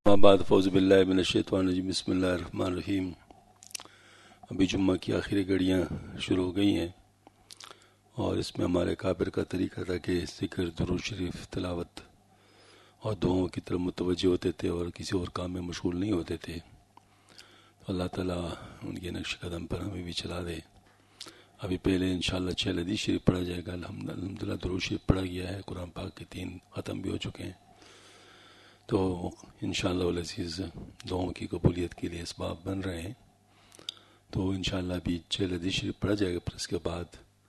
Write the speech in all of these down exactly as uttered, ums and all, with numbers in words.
बाद फ़ौज़ बिल्लाहि मिनश्शैतानिर्रजीम बिस्मिल्लाहिर्रहमानिर्रहीम। अभी जुम्मा की आखिरी घड़ियाँ शुरू हो गई हैं और इसमें हमारे काबिर का तरीका था कि ज़िक्र, दुरूद शरीफ, तिलावत और दुआओं की तरफ मुतवज्जो होते थे और किसी और काम में मशगूल नहीं होते थे। तो अल्लाह ताला उनके नक्श कदम पर हमें भी चला दे। अभी पहले इंशाअल्लाह छः हदीस शरीफ पढ़ा जाएगा। अल्हम्दुलिल्लाह दुरूद शरीफ पढ़ा गया है, कुरान पाक के तीन ख़त्म भी हो चुके हैं। तो इंशाअल्लाह वल अज़ीज़ दुआओं की कबूलियत के लिए इसबाब बन रहे हैं। तो इंशाअल्लाह अभी छः हदीस शरीफ पढ़ा जाएगा, फिर इसके बाद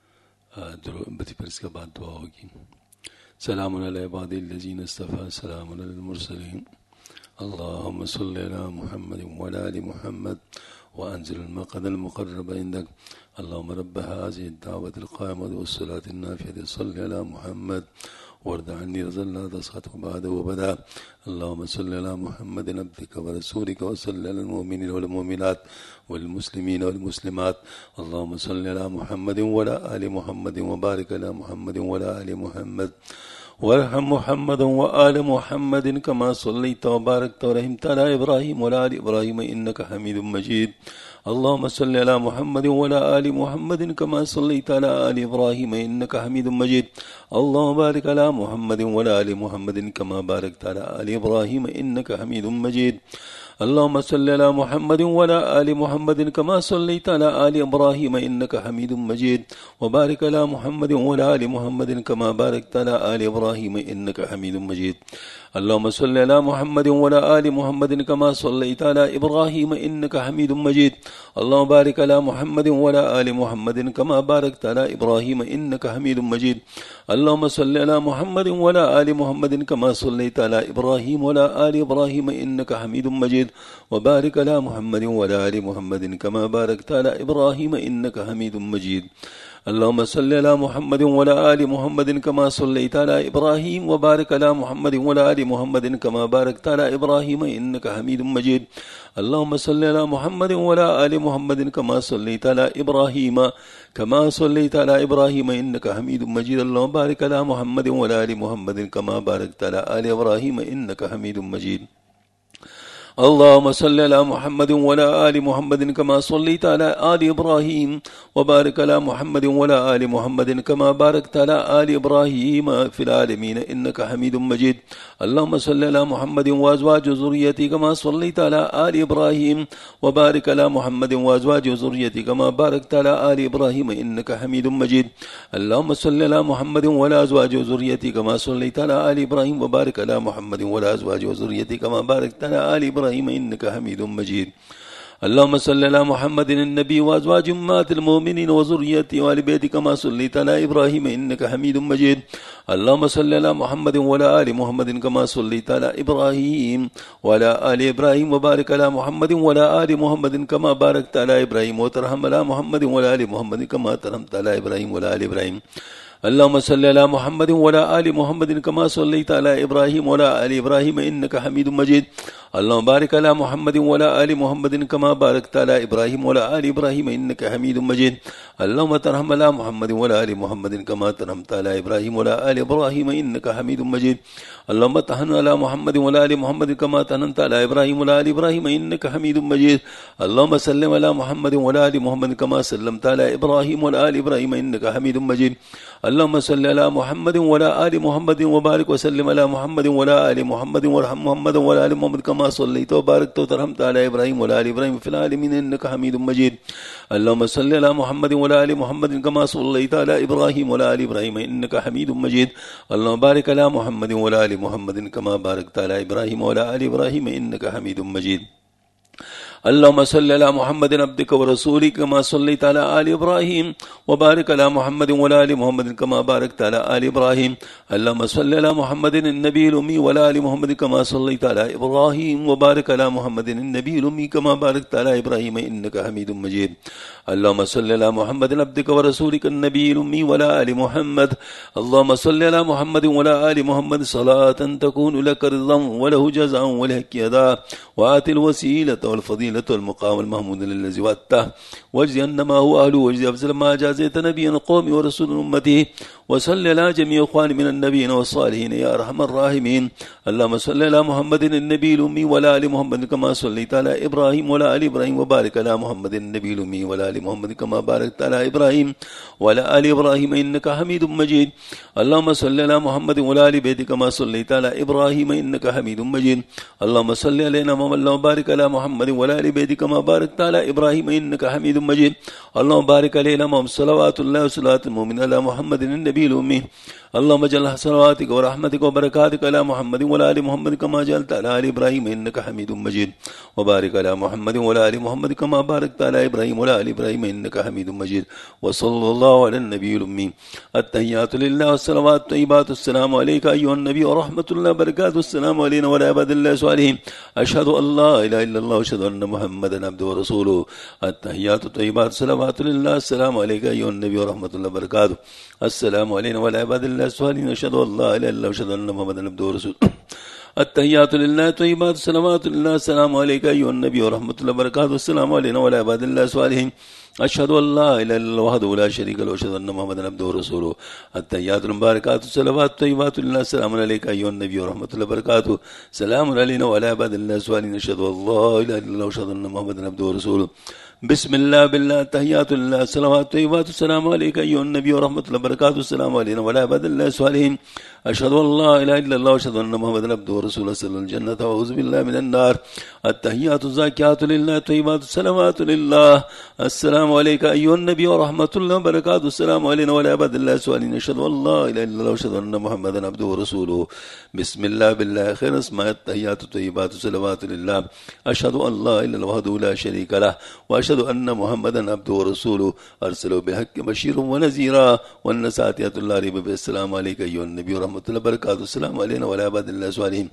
फिर इसके बाद दुआ होगी। सलामुन अला इबादिल्लज़ीना इस्तफ़ा सलामुन अलल मुरसलीन अल्लाहुम्मा सल्लि अला मुहम्मदिन व अला आलि मुहम्मद व अंज़िल मक़अदल मुक़र्रब इंदक अल्लाहुम्मा रब्ब हाज़िहि दावतिल क़ाइमति वस्सलातिन नाफ़ियति सल्लि अला मुहम्मद वर्द अन्नी रज़ल्ला तस्ख़त बाद व बदा अल्लाहुम्मा सल्लि अला मुहम्मदिन अब्दिका व रसूलिका व सल्लि अलल मुमिनीन वल मुमिनात वल मुस्लिमीन वल मुस्लिमात अल्लाहुम्मा सल्लि अला मुहम्मदिन व अला आलि मुहम्मदिन व बारिक अला मुहम्मदिन व अला आलि मुहम्मद वरहम मुहम्मदन व आल मुहम्मदिन कमा सल्लैता व बारकता व रहमता अला इब्राहीम व अला आलि इब्राहीम इन्नका हमीदुम मजीद। अल्लाहुम्मा सल्लि अला मुहम्मदिन व अला आलि मुहम्मदिन कमा सल्लैता अला आलि इब्राहीम इन्नका हमीदुम मजीद। अल्लाहुम्मा बारिक अला मुहम्मदिन व अला आलि मुहम्मदिन कमा बारकता अला आलि इब्राहीम इन्नका हमीदुम मजीद। अल्लाहुम्मा सल्लि अला मुहम्मदिन व अला आलि मुहम्मदिन कमा सल्लैता अला आलि इब्राहीम इन्नका हमीदुम मजीद। व बारिक अला मुहम्मदिन व अला आलि मुहम्मदिन कमा बारकता अला आलि इब्राहीम इन्नका हमीदुम मजीद। अल्लाहुम्मा सल्लि अला मुहम्मदिन व अला आलि मुहम्मदिन कमा सल्लैता अला इब्राहीम इन्नका हमीदुम मजीद। अल्लाहुम्मा बारिक अला मुहम्मदिन व अला आलि मुहम्मदिन कमा बारकता अला इब्राहीम इन्नका हमीदुम मजीद। अल्लाहुम्मा सल्लि अला मुहम्मदिन व अला आलि मुहम्मदिन कमा सल्लैता अला इब्राहीम व अला आलि इब्राहीम इन्नका हमीदुम मजीद। व बारिक अला मुहम्मदिन व अला आलि मुहम्मदिन कमा बारकता अला इब्राहीम इन्नका हमीदुम मजीद। अल्लाहुम्मा सल्लि अला मुहम्मदिन व अला आलि मुहम्मदिन कमा सल्लैता अला इब्राहीम व बारिक अला मुहम्मदिन व अला आलि मुहम्मदिन कमा बारकता अला इब्राहीम इन्नका हमीदुम मजीद। अल्लाहुम्मा सल्लि अला मुहम्मदिन व अला आलि मुहम्मदिन कमा सल्लैता अला इब्राहीम कमा सल्लैता अला इब्राहीम इन्नका हमीदुम मजीद। अल्लाहुम्मा बारिक अला मुहम्मदिन व अला आलि मुहम्मदिन कमा बारकता अला आलि इब्राहीम इन्नका हमीदुम मजीद। اللهم صل على محمد وعلى آل محمد كما صليت على آل إبراهيم وبارك على محمد وعلى آل محمد كما باركت على آل إبراهيم في العالمين إنك حميد مجيد. اللهم صل على محمد وأزواج ذريته كما صليت على آل إبراهيم وبارك على محمد وأزواج ذريته كما باركت على آل إبراهيم إنك حميد مجيد. اللهم صل على محمد وعلى أزواج ذريته كما صليت على آل إبراهيم وبارك على محمد وعلى أزواج ذريته كما باركت على آل إبراهيم إنك حميد مجيد. اللهم صل على محمد النبي وأزواج أمهات المؤمنين وذريته وآل بيته كما صليت على إبراهيم إنك حميد مجيد. اللهم صل على محمد وعلى آل محمد كما صليت على إبراهيم وعلى آل إبراهيم وبارك على محمد وعلى آل محمد كما باركت على إبراهيم وترحم على محمد وعلى آل محمد كما ترحمت على إبراهيم وعلى آل إبراهيم. اللهم صل على محمد وعلى آل محمد كما صليت على إبراهيم وعلى آل إبراهيم إنك حميد مجيد. اللهم بارك على محمد وعلى آل محمد كما باركت على إبراهيم وعلى آل إبراهيم إنك حميد مجيد. اللهم ترحم على محمد وعلى آل محمد كما ترحمت على إبراهيم وعلى آل إبراهيم إنك حميد مجيد. اللهم تحن على محمد وعلى آل محمد كما تحننت على إبراهيم وعلى آل إبراهيم إنك حميد مجيد. اللهم سلم على محمد وعلى آل محمد كما سلمت على إبراهيم وعلى آل إبراهيم إنك حميد مجيد. اللهم صل على محمد وعلى آل محمد وبارك وسلم على محمد وعلى آل محمد وارحم محمد وعلى آل محمد كما صليت وباركت وترحمت على إبراهيم وعلى آل إبراهيم في العالمين إنك حميد مجيد. اللهم صل على محمد وعلى آل محمد كما صليت على إبراهيم وعلى آل إبراهيم إنك حميد مجيد. اللهم بارك على محمد وعلى آل محمد كما باركت على إبراهيم وعلى آل إبراهيم إنك حميد مجيد. اللهم صل على محمد عبدك ورسولك كما صليت على آل إبراهيم وبارك على محمد وعلى آل محمد كما باركت على آل إبراهيم. اللهم صل على محمد النبي الأمي وعلى آل محمد كما صليت على إبراهيم وبارك على محمد النبي الأمي كما باركت على إبراهيم إنك حميد مجيد. اللهم صل على محمد عبدك ورسولك النبي الأمي وعلى آل محمد. اللهم صل على محمد وعلى آل محمد صلاة تكون لك رضا وله جزاء ولك أداء وآت الوسيلة والفضيلة الوسيلة والمقام المحمود الذي وعدته واجزي أن ما هو أهله واجزي أفضل ما جازيت نبيا قومي ورسول أمته وصل على جميع إخوان من النبيين والصالحين يا أرحم الراحمين. اللهم صل على محمد النبي الأمي وعلى آل محمد كما صليت على إبراهيم وعلى آل إبراهيم وبارك على محمد النبي الأمي وعلى آل محمد كما باركت على إبراهيم وعلى آل إبراهيم إنك حميد مجيد. اللهم صل على محمد وعلى آل بيته كما صليت على إبراهيم إنك حميد مجيد. اللهم صل علينا محمد وبارك على محمد وعلى آل بيته كما باركت على إبراهيم إنك حميد مجيد. اللهم بارك علينا محمد صلوات الله وصلاة المؤمن على محمد النبي الأمي. اللهم اجعل صلواتك ورحمتك وبركاتك على محمد وعلى آل محمد كما جعلت على آل إبراهيم إنك حميد مجيد. وبارك على محمد وعلى آل محمد كما باركت على إبراهيم وعلى آل إبراهيم إنك حميد مجيد. وصلى الله على النبي الأمي. التحيات لله والصلوات الطيبات. السلام عليك أيها النبي ورحمة الله وبركاته. السلام علينا وعلى عباد الله الصالحين. أشهد أن لا إله إلا الله وأشهد أن محمدا عبده ورسوله. التحيات الطيبات الصلوات لله. السلام عليك أيها النبي ورحمة الله وبركاته. السلام علينا وعلى عباد الله الصالحين. أشهد أن لا إله إلا الله وأشهد أن محمدا عبده ورسوله. التحيات لله طيبات الصلوات لله. السلام عليك أيها النبي ورحمة الله وبركاته. السلام علينا وعلى عباد الله الصالحين. أشهد أن لا إله إلا الله وحده لا شريك له وأشهد أن محمدا عبده ورسوله. التحيات المباركات الصلوات الطيبات لله. السلام عليك أيها النبي ورحمة الله وبركاته. سلام علينا وعلى عباد الله الصالحين. أشهد أن لا إله إلا الله وأشهد أن محمدا عبده ورسوله. بسم الله بالله. التحيات لله الصلوات الطيبات. السلام عليك أيها النبي ورحمة الله وبركاته. السلام علينا وعلى عباد الله الصالحين. أشهد أن لا إله إلا الله وأشهد أن محمدا عبده ورسوله. صلى الجنة وأعوذ بالله من النار. التحيات الزاكيات لله الطيبات السلامات لله. السلام عليك أيها النبي ورحمة الله وبركاته. السلام علينا وعلى عباد الله الصالحين. أشهد أن لا إله إلا الله وأشهد أن محمدا عبده ورسوله. بسم الله بالله. خير اسماء. التحيات الطيبات الصلوات لله. أشهد أن لا إله إلا الله وحده لا شريك له وأشهد أن محمدا عبده ورسوله. أرسله بالحق بشيرا ونذيرا والنصائح لا ريب فيها. السلام عليك أيها النبي ورحمة الله وبركاته. السلام علينا وعلى عباد الله الصالحين.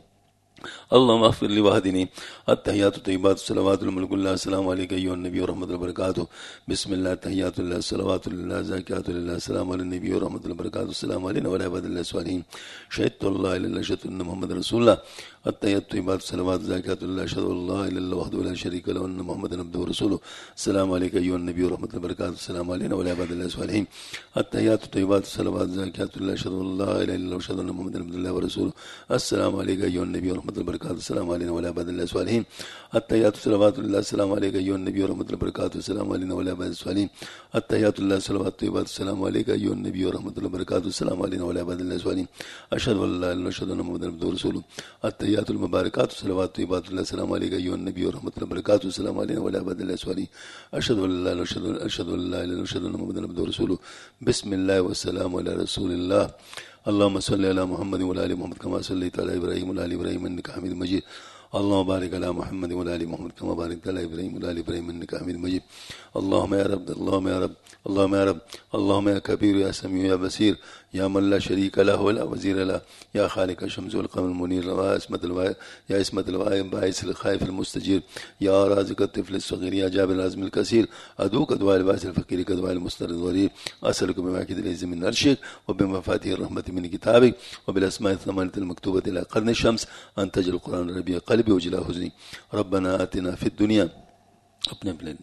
اللهم اغفر لي واهدني. التحيات الطيبات الصلوات الملك الله. السلام عليك أيها النبي ورحمة الله وبركاته. بسم الله. التحيات لله الصلوات لله الزاكيات لله. السلام على النبي ورحمة الله وبركاته. السلام علينا وعلى عباد الله الصالحين. شهدت الله إلا الله أشهد أن محمد رسول الله. التحيات الطيبات الصلوات الزاكيات لله. أشهد أن لا إله إلا الله وحده لا شريك له وأن محمدا عبده ورسوله. السلام عليك أيها النبي ورحمة الله وبركاته. السلام علينا وعلى عباد الله الصالحين. التحيات الطيبات الصلوات الزاكيات لله. أشهد أن لا إله إلا الله وأشهد أن محمدا عبد الله ورسوله. السلام عليك أيها النبي ورحمة الله وبركاته. السلام علينا وعلى عباد الله الصالحين. التحيات الصلوات لله. السلام عليك أيها النبي ورحمة الله وبركاته. السلام علينا وعلى عباد الصالحين. التحيات لله الصلوات الطيبات. السلام عليك أيها النبي ورحمة الله وبركاته. السلام علينا وعلى عباد الله الصالحين. أشهد أن لا إله إلا الله وأشهد أن محمدا عبده ورسوله. التحيات المباركات الصلوات الطيبات لله. السلام عليك أيها النبي ورحمة الله وبركاته. السلام علينا وعلى عباد الله الصالحين. أشهد أن لا إله إلا الله أشهد أن لا إله إلا الله وأشهد أن محمدا عبده ورسوله. بسم الله والسلام على رسول الله. اللهم صل على محمد وعلى آل محمد كما صليت على إبراهيم وعلى آل إبراهيم إنك حميد مجيد. اللهم بارك على محمد وعلى آل محمد كما باركت على إبراهيم وعلى آل إبراهيم إنك حميد مجيد. اللهم يا رب اللهم يا رب اللهم يا رب اللهم يا كبير يا سميع يا بصير يا من لا شريك له ولا وزير له يا خالق الشمس والقمر المنير يا اسمة الوائل يا اسمة الوائل باعث الخائف المستجير يا رازق الطفل الصغير يا جابر العزم الكثير أدعوك دعاء الباس الفقير كدعاء المستر الضرير. أسألك بمعاكد العز من عرشك وبمفاتيح الرحمة من كتابك وبالأسماء الثمانية المكتوبة إلى قرن الشمس أن تجعل القرآن ربيع قلبي وجلاء حزني. ربنا آتنا في الدنيا अपने प्लेन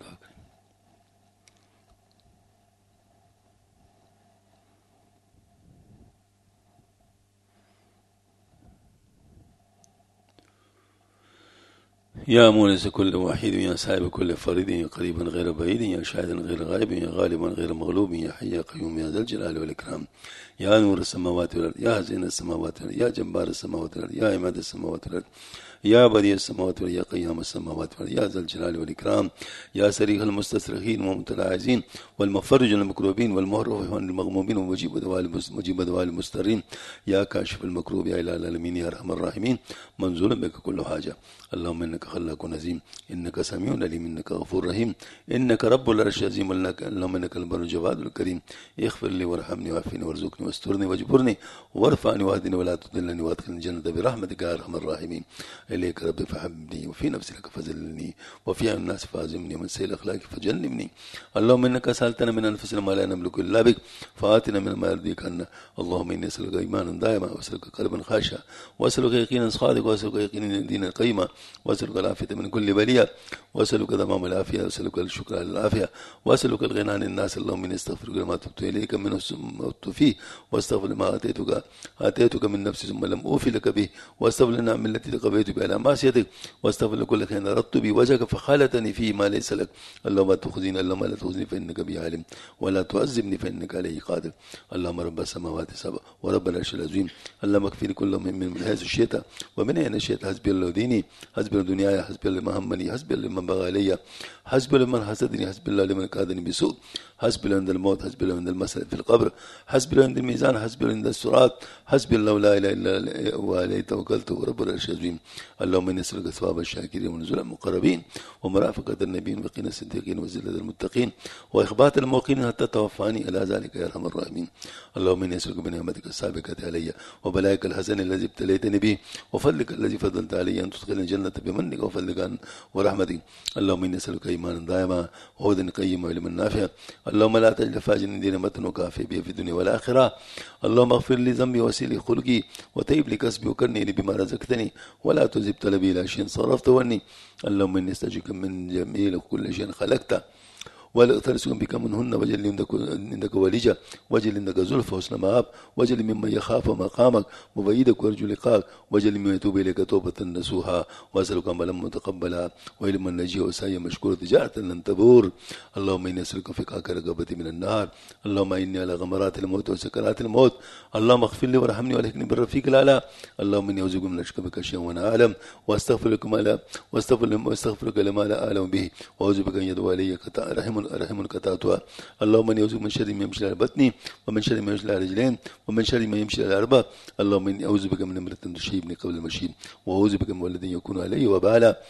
يا مونس كل واحد يا صاحب كل فريد يا قريبا غير بعيد يا شاهدا غير غائب يا غالبا غير مغلوب يا حي يا قيوم يا ذا الجلال والإكرام يا نور السماوات والأرض يا زين السماوات والأرض يا جبار السماوات والأرض يا عماد السماوات والأرض يا بديع السماوات والأرض يا قيام السماوات والأرض يا ذا الجلال والإكرام يا سريع المستصرخين ومتلاعزين والمفرج المكروبين والمهرب عن المغمومين ومجيب دعاء مجيب دعاء المسترين يا كاشف المكروب يا إله العالمين يا أرحم الراحمين منزول بك كل حاجة. اللهم إنك خلاق عظيم إنك سميع عليم إنك غفور رحيم إنك رب العرش العظيم. اللهم إنك البر الجواد الكريم اغفر لي وارحمني وعافني وارزقني واسترني واجبرني وارفعني واهدني ولا تضلني وادخلني الجنة برحمتك يا أرحم الراحمين. إليك ربي فحبني، وفي نفسي لك فزلني، وفي عين الناس فازمني، ومن سيء الأخلاق فجنبني. اللهم إنك سألتنا من أنفسنا ما لا نملك إلا بك، فآتنا من ما يرضيك عنا. اللهم إني أسألك إيمانا دائما، وأسألك قلبا خاشعا، وأسألك يقينا صادقا، وأسألك يقينا دينا قيما، وأسألك العافية من كل بلية، وأسألك تمام العافية، وأسألك الشكر على العافية، وأسألك الغنى عن الناس. اللهم إني أستغفرك لما تبت إليك منه ثم أتوب فيه، وأستغفر لما آتيتك آتيتك من نفسي ثم لم أوفي لك به، وأستغفر للنعم التي تقضيت بها على معصيتك، وأستغفر لكل خير أردت به وجهك فخالتني فيه ما ليس لك. اللهم لا تخزني، اللهم لا تخزني فإنك بي عالم، ولا تعذبني فإنك عليه قادر. اللهم رب السماوات السبع ورب العرش العظيم، اللهم اكفني كل من من حيث شئت ومن أين شئت. حسبي الله ديني، حسبي الله دنياي، حسبي الله لمن همني، حسبي الله لمن بغى علي، حسبي الله لمن حسدني، حسبي الله لمن كادني بسوء، حسبي الله عند الموت، حسبي الله عند المسألة في القبر، حسبي الله عند الميزان، حسبي الله عند الصراط، حسبي الله لا إله إلا هو عليه توكلت ورب العرش العظيم. اللهم إني أسألك ثواب الشاكرين ونزول المقربين ومرافقة النبيين وقنا الصديقين وزلة المتقين وإخبات الموقنين حتى توفاني إلى ذلك يا أرحم الراحمين. اللهم إني أسألك بنعمتك السابقة علي وبلاءك الحسن الذي ابتليتني به وفضلك الذي فضلت علي أن تدخلني الجنة بمنك وفضلك ورحمتك. اللهم إني أسألك إيمانا دائما وهدى قيما وعلما نافعا. اللهم لا تجعل فاجرا دين متن وكافي به في الدنيا والآخرة. اللهم اغفر لي ذنبي وسيلي خلقي وتيب لي كسبي وكرني لي بما رزقتني ولا تزب طلبي إلى شيء صرفته عني. اللهم إني استجيك من جميل كل شيء خلقته ولا أترسل بك منهن، وجل عندك وليجا، وجل عندك زلفى حسن مآب، وجل ممن يخاف مقامك وبيدك ويرجو لقاك، وجل من يتوب إليك توبة نصوحا، وأسألك عملا متقبلا وعلما نجيا وسعيا مشكورا تجارة لن تبور. اللهم إني أسألك فقاك رغبتي من النار. اللهم إني على غمرات الموت وسكرات الموت. اللهم اغفر لي وارحمني والحقني بالرفيق الأعلى. اللهم إني أعوذ بك من أشرك بك شيئا وأنا أعلم، وأستغفرك ما لا وأستغفرك لما لا أعلم به، وأعوذ بك أن يدعو علي رحم رحم قطعتها. اللهم اني اعوذ من شر ما يمشي على بطني، ومن شر ما يمشي على رجلين، ومن شر ما يمشي على اربع. اللهم اني اعوذ بك من امرة تشيبني قبل المشيب، واعوذ بك من ولد يكون علي وبالا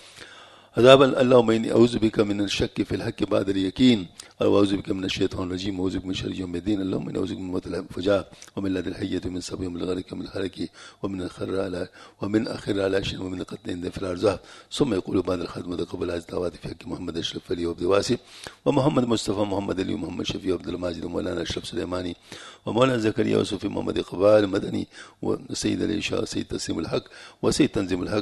عذابا. اللهم اني اعوذ بك من الشك في الحق بعد اليقين، واعوذ بك من الشيطان الرجيم، واعوذ بك من شر يوم الدين. اللهم اني اعوذ بك من موت الفجاء ومن لد الحية ومن سبي من الغرق ومن الحرك ومن اخر على ومن اخر على شر ومن قتل في الارزاق. ثم يقول بعد الختم وتقبل هذه الدعوات في حق محمد اشرف علي وعبد الواسع ومحمد مصطفى محمد علي ومحمد شفيع عبد الماجد ومولانا اشرف سليماني ومولانا زكريا وصوفي محمد اقبال مدني وسيد العشاء وسيد تسليم الحق وسيد تنظيم الحق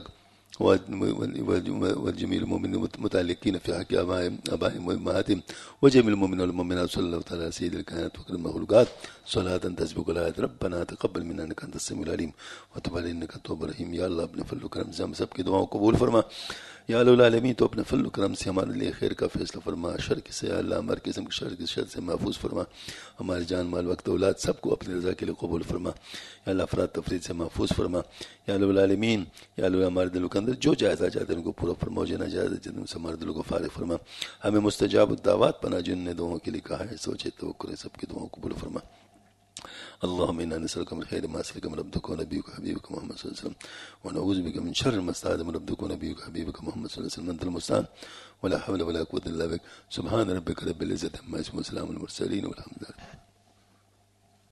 والجميع المؤمنين المتعلقين في حق آبائهم وأمهاتهم وجميع المؤمنين والمؤمنات. صلى الله تعالى على سيد الكائنات وكريم المخلوقات صلاة تسبق الآيات. ربنا تقبل منا إنك أنت السميع العليم وتب علينا إنك التواب الرحيم. या अल्लाह अपने फजल करम से हम सब की दुआओं को कबूल फरमा। या अल्लाह तो अपने फजल करम से हमारे लिए खैर का फैसला फरमा, शर से अल्लाह हमारे किस्म के शर के शर से महफूज फरमा, हमारे जान माल वक्त औलाद सबको अपनी रज़ा के लिए कबूल फरमा। या अल्लाह अफराद तफरीद से महफूज फरमा। या अल्लाह या अल्लाह हमारे दिलों के अंदर जो जायज़ा चाहते हैं उनको पूरा फरमा, जो नाजायज़ चाहते हैं हमारे दिलों को फारिग फरमा। हमें मुस्तजाब दावत पना जिनने दुआओं के लिए कहा है सोचे तो करे सबकी दुआओं को कबूल फरमा। اللهم إنا نسألك من خير ما سألك من عبدك ونبيك حبيبك محمد صلى الله عليه وسلم، ونعوذ بك من شر ما استعاذ من عبدك ونبيك حبيبك محمد صلى الله عليه وسلم. أنت المستعان ولا حول ولا قوة إلا بك. سبحان ربك رب العزة عما يصفون وسلام على المرسلين والحمد لله.